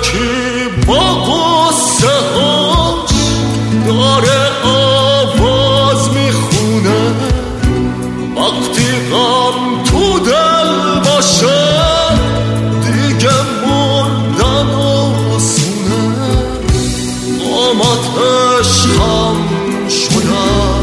یکی با قصه هاش داره آواز میخونه، وقتی غم تو دل باشه دیگه مردن آسونه. قامتش خم شده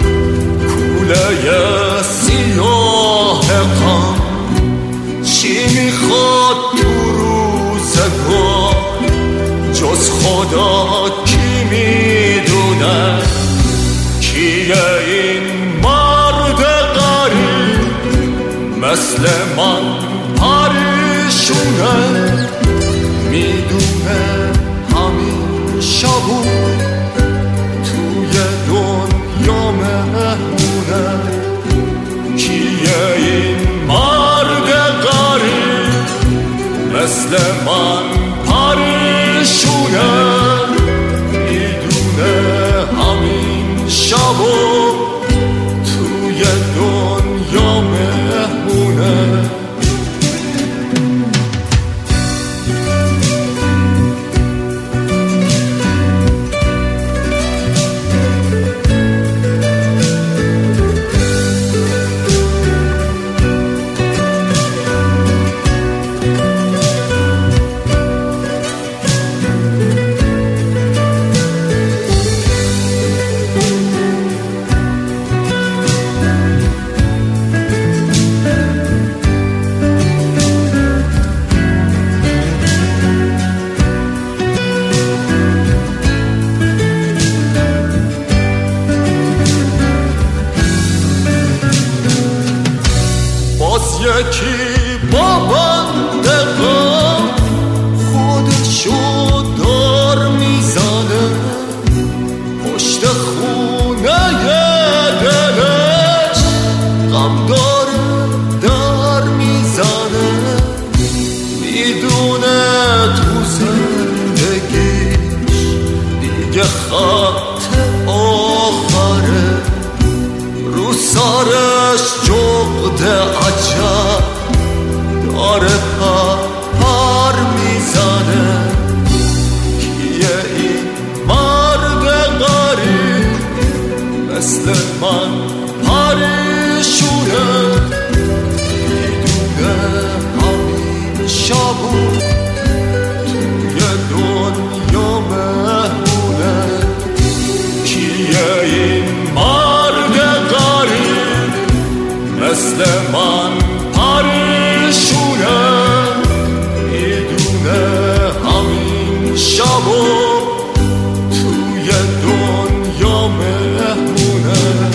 کوله سیاه غم، چی میخواد تو روزگار جز خدا کی میدونه؟ کیه این مرد غریب مثل من پریشونه؟ میدونه همین شبو توی دنیا مهمونه. کیه این مرد غریب مثل من پریشونه؟ میدونه همین شبو توی دنیا مهمونه. یکی با بنده غم خودشو دار میزنه، پشت خونه دلش غم داره در میزنه. میدونه تو زندگیش دیگه خط آخره، رو سرش جغد عجب داره پر میزنه. کیه این مرد غریب مثل من پریشونه؟ میدونه همین شبو توی دنیا مهمونه. کیه این مرد غریب مثل من پریشونه؟ میدونه همین شبو توی دنیا مهمونه.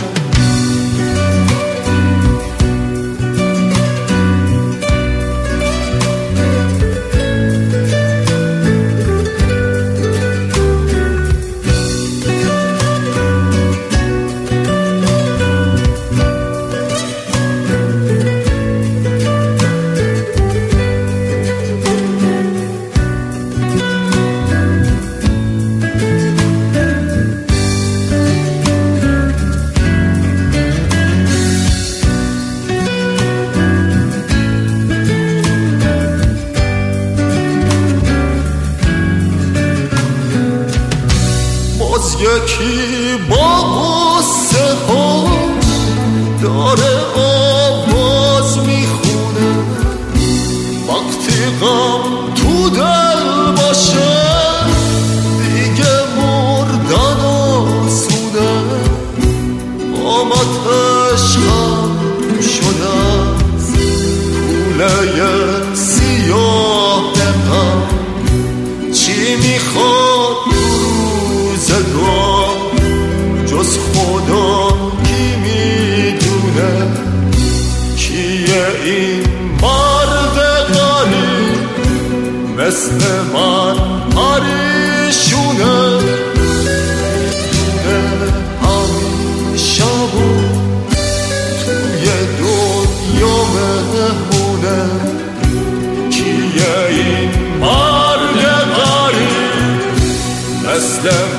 یکی با قصه ها داره آواز میخونه، وقتی غم تو دل باشه دیگه مردن آسونه. قامتش خم شده کوله سیاه غم، چی میخواد روزگار جز خدا کی میدونه؟ کیه این مرد غریب مثل من پریشونه؟ میدونه همین شبو توی دنیا مهمونه. کیه این مرد غریب مثل